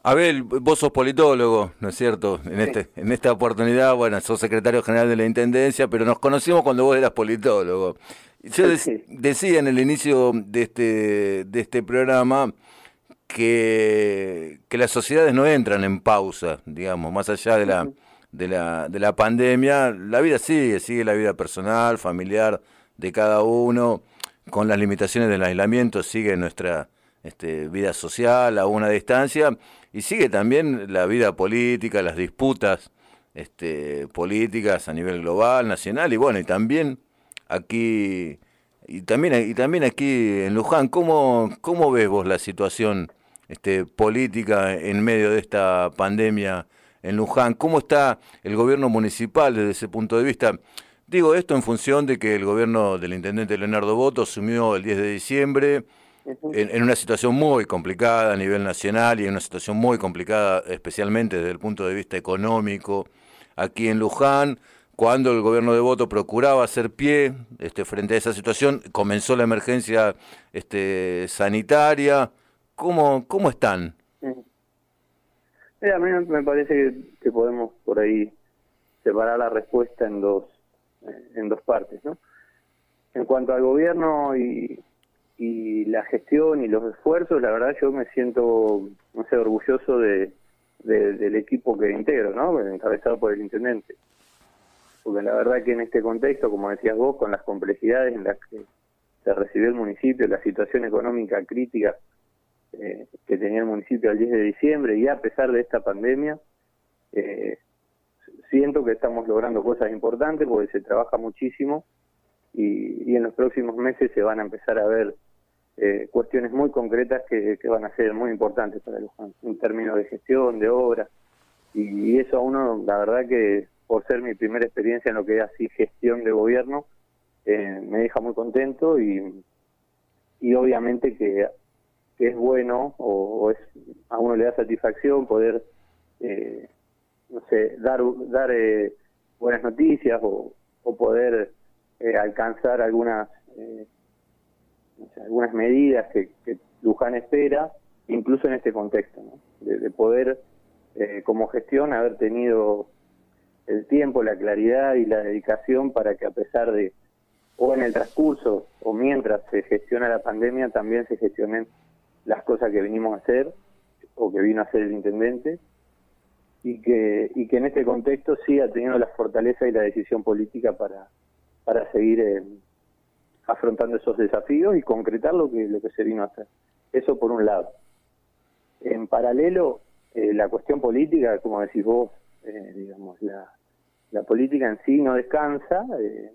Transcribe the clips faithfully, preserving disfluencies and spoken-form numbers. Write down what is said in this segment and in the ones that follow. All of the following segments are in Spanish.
Abel, vos sos politólogo, ¿no es cierto? En Sí, este, en esta oportunidad, bueno, sos secretario general de la Intendencia, pero nos conocimos cuando vos eras politólogo. Yo dec- sí. decía en el inicio de este, de este programa que, que las sociedades no entran en pausa, digamos, más allá de la, Ujú. de la, de la pandemia, la vida sigue, sigue la vida personal, familiar de cada uno, con las limitaciones del aislamiento, sigue nuestra este, vida social a una distancia y sigue también la vida política, las disputas este, políticas a nivel global, nacional y bueno, y también aquí y también y también aquí en Luján. ¿Cómo cómo ves vos la situación este política en medio de esta pandemia en Luján? ¿Cómo está el gobierno municipal desde ese punto de vista? Digo esto en función de que el gobierno del intendente Leonardo Boto asumió el diez de diciembre Ujú. en, en una situación muy complicada a nivel nacional y en una situación muy complicada especialmente desde el punto de vista económico aquí en Luján. Cuando el gobierno de Boto procuraba hacer pie este, frente a esa situación, comenzó la emergencia este, sanitaria. ¿Cómo, cómo están? Ujú. Eh, a mí me me parece que, que podemos por ahí separar la respuesta en dos, eh, en dos partes, ¿no? En cuanto al gobierno y, y la gestión y los esfuerzos, la verdad yo me siento, no sé, orgulloso de, de- del equipo que integro, ¿no? Encabezado por el intendente. Porque la verdad que en este contexto, como decías vos, con las complejidades en las que se recibió el municipio, la situación económica crítica eh, que tenía el municipio el diez de diciembre y a pesar de esta pandemia, eh, siento que estamos logrando cosas importantes porque se trabaja muchísimo y, y en los próximos meses se van a empezar a ver eh, cuestiones muy concretas que, que van a ser muy importantes para Luján en términos de gestión, de obras y, y eso a uno, la verdad que por ser mi primera experiencia en lo que es así gestión de gobierno, eh, me deja muy contento y, y obviamente que que es bueno o, o es a uno le da satisfacción poder eh, no sé dar dar eh, buenas noticias o, o poder eh, alcanzar algunas eh, no sé, algunas medidas que, que Luján espera incluso en este contexto, ¿no? de, de poder eh, como gestión haber tenido el tiempo, la claridad y la dedicación para que a pesar de o en el transcurso o mientras se gestiona la pandemia también se gestionen las cosas que vinimos a hacer o que vino a hacer el intendente y que y que en este contexto siga teniendo la fortaleza y la decisión política para para seguir eh, afrontando esos desafíos y concretar lo que lo que se vino a hacer. Eso por un lado. En paralelo, eh, la cuestión política, como decís vos, eh, digamos, la, la política en sí no descansa, eh,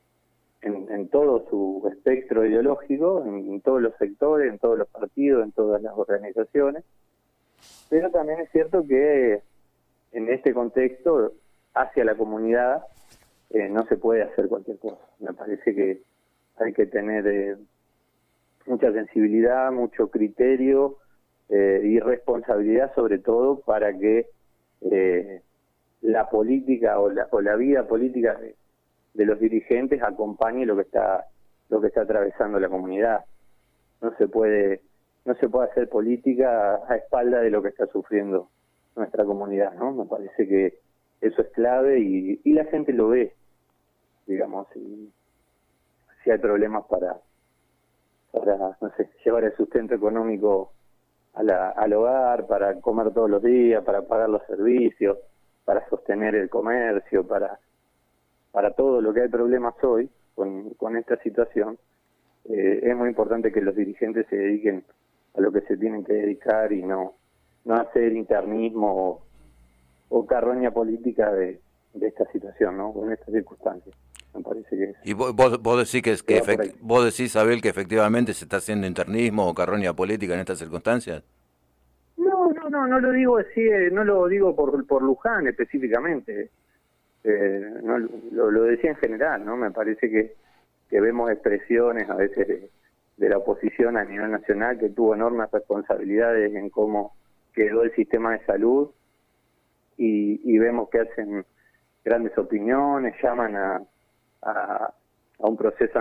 en, en todo su espectro ideológico, en, en todos los sectores, en todos los partidos, en todas las organizaciones, pero también es cierto que en este contexto, hacia la comunidad, eh, no se puede hacer cualquier cosa. Me parece que hay que tener eh, mucha sensibilidad, mucho criterio eh, y responsabilidad sobre todo para que eh, la política o la, o la vida política de, de los dirigentes acompañe lo que está lo que está atravesando la comunidad. No se puede no se puede hacer política a espalda de lo que está sufriendo nuestra comunidad, ¿no? Me parece que eso es clave y, y la gente lo ve, digamos, si, si hay problemas para para no sé, llevar el sustento económico a la, al hogar, para comer todos los días, para pagar los servicios, para sostener el comercio, para para todo lo que hay problemas hoy con, con esta situación, eh, es muy importante que los dirigentes se dediquen a lo que se tienen que dedicar y no, no hacer internismo o, o carroña política de, de esta situación, ¿no? Con estas circunstancias. Me parece que, es, Y vos, vos, vos decís que, es- que que va por efect- ahí. vos decís, Abel, que efectivamente se está haciendo internismo o carroña política en estas circunstancias. No, no, no, no lo digo así, eh, no lo digo por, por Luján específicamente, eh, no, lo, lo decía en general, ¿no? Me parece que, que vemos expresiones a veces de, de la oposición a nivel nacional que tuvo enormes responsabilidades en cómo quedó el sistema de salud y, y vemos que hacen grandes opiniones, llaman a, a, a un proceso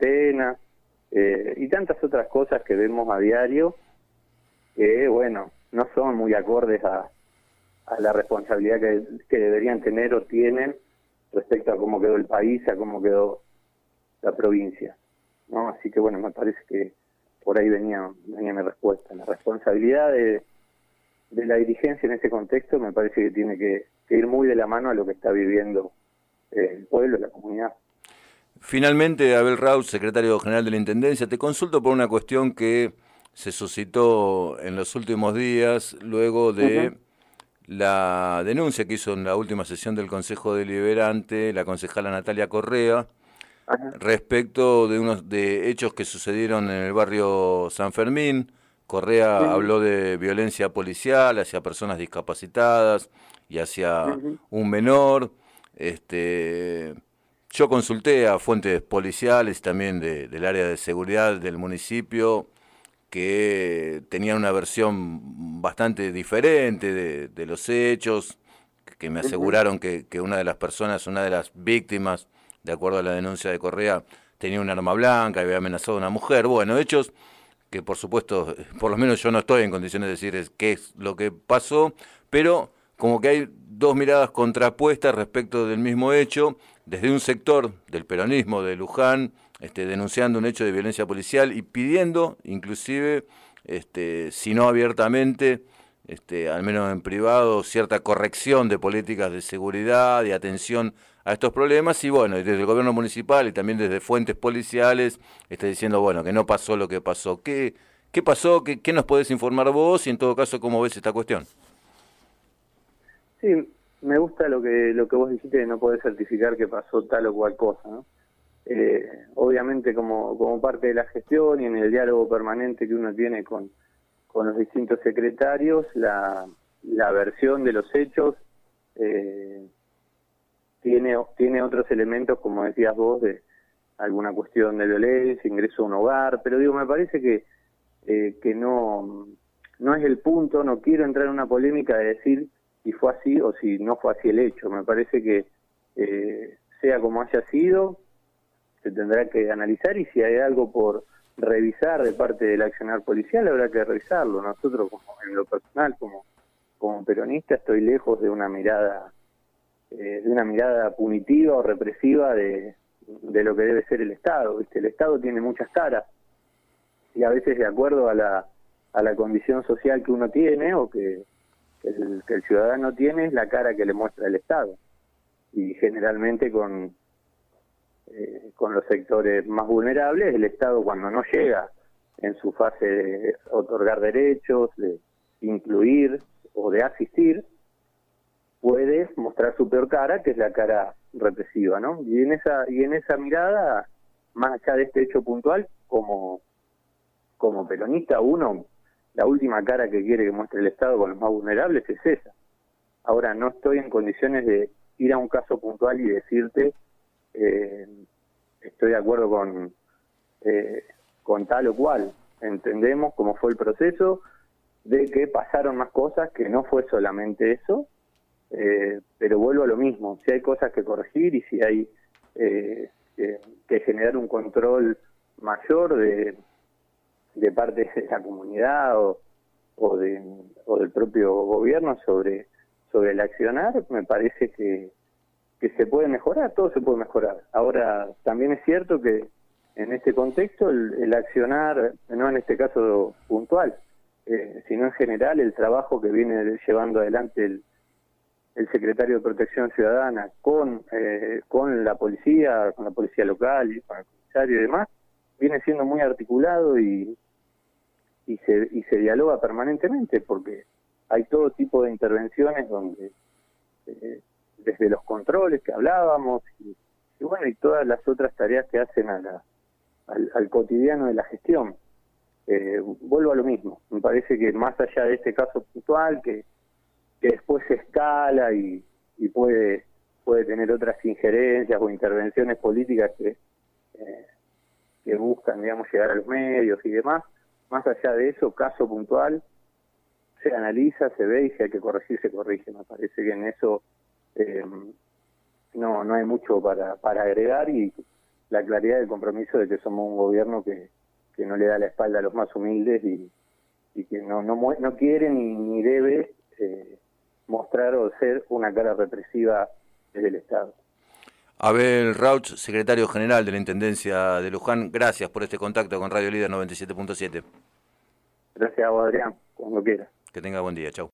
anticuarentena eh, y tantas otras cosas que vemos a diario que, bueno, no son muy acordes a, a la responsabilidad que, que deberían tener o tienen respecto a cómo quedó el país, a cómo quedó la provincia, ¿no? Así que bueno, me parece que por ahí venía, venía mi respuesta. La responsabilidad de, de la dirigencia en ese contexto me parece que tiene que, que ir muy de la mano a lo que está viviendo eh, el pueblo, la comunidad. Finalmente, Abel Raus, secretario general de la Intendencia, te consulto por una cuestión que se suscitó en los últimos días luego de Uh-huh. la denuncia que hizo en la última sesión del Consejo Deliberante la concejala Natalia Correa Ajá. respecto de unos de hechos que sucedieron en el barrio San Fermín. Correa Uh-huh. habló de violencia policial hacia personas discapacitadas y hacia Uh-huh. un menor. Este, yo consulté a fuentes policiales también de, del área de seguridad del municipio que tenían una versión bastante diferente de, de los hechos, que me Uh-huh. aseguraron que, que una de las personas, una de las víctimas, de acuerdo a la denuncia de Correa, tenía un arma blanca y había amenazado a una mujer. Bueno, hechos que por supuesto, por lo menos yo no estoy en condiciones de decir qué es lo que pasó, pero como que hay dos miradas contrapuestas respecto del mismo hecho, desde un sector del peronismo de Luján, este, denunciando un hecho de violencia policial y pidiendo, inclusive, este, si no abiertamente, este, al menos en privado, cierta corrección de políticas de seguridad y atención a estos problemas, y bueno, y desde el gobierno municipal y también desde fuentes policiales está diciendo, bueno, que no pasó lo que pasó. ¿Qué, qué pasó? ¿Qué, qué nos podés informar vos? Y en todo caso, ¿cómo ves esta cuestión? Sí, me gusta lo que lo que vos dijiste de no poder certificar que pasó tal o cual cosa, ¿no? Eh, obviamente como, como parte de la gestión y en el diálogo permanente que uno tiene con, con los distintos secretarios, la, la versión de los hechos eh, tiene, tiene otros elementos, como decías vos, de alguna cuestión de violencia, ingreso a un hogar, pero digo, me parece que, eh, que no, no es el punto, no quiero entrar en una polémica de decir si fue así o si no fue así el hecho. Me parece que eh, sea como haya sido, se tendrá que analizar y si hay algo por revisar de parte del accionar policial habrá que revisarlo. Nosotros, como en lo personal, como, como peronista, estoy lejos de una mirada eh, de una mirada punitiva o represiva de, de lo que debe ser el Estado. ¿Viste? El Estado tiene muchas caras y a veces de acuerdo a la a la condición social que uno tiene o que, que, el, que el ciudadano tiene es la cara que le muestra el Estado, y generalmente con eh, con los sectores más vulnerables el Estado, cuando no llega en su fase de otorgar derechos, de incluir o de asistir, puede mostrar su peor cara, que es la cara represiva, ¿no? Y en esa y en esa mirada, más allá de este hecho puntual, como como peronista, uno, la última cara que quiere que muestre el Estado con los más vulnerables es esa. Ahora, no estoy en condiciones de ir a un caso puntual y decirte eh, estoy de acuerdo con eh, con tal o cual. Entendemos cómo fue el proceso, de que pasaron más cosas, que no fue solamente eso, eh, pero vuelvo a lo mismo. Si hay cosas que corregir y si hay eh, que, que generar un control mayor de de parte de la comunidad o, o, de, o del propio gobierno sobre, sobre el accionar, me parece que, que se puede mejorar, todo se puede mejorar. Ahora, también es cierto que en este contexto el, el accionar, no en este caso puntual, eh, sino en general el trabajo que viene llevando adelante el, el secretario de Protección Ciudadana con, eh, con la policía, con la policía local y con el comisario y demás, viene siendo muy articulado y, y se y se dialoga permanentemente, porque hay todo tipo de intervenciones donde eh, desde los controles que hablábamos y, y bueno y todas las otras tareas que hacen a la, al, al cotidiano de la gestión. Eh, vuelvo a lo mismo, me parece que más allá de este caso puntual que, que después se escala y, y puede puede tener otras injerencias o intervenciones políticas que eh, que buscan, digamos, llegar a los medios y demás. Más allá de eso, caso puntual, se analiza, se ve y si hay que corregir, se corrige. Me parece que en eso eh, no no hay mucho para, para agregar, y la claridad del compromiso de que somos un gobierno que, que no le da la espalda a los más humildes y, y que no no, no quiere ni, ni debe eh, mostrar o ser una cara represiva desde el Estado. Abel Rauch, secretario general de la Intendencia de Luján, gracias por este contacto con Radio Líder noventa y siete punto siete. Gracias a vos, Adrián, cuando quieras. Que tenga buen día, chau.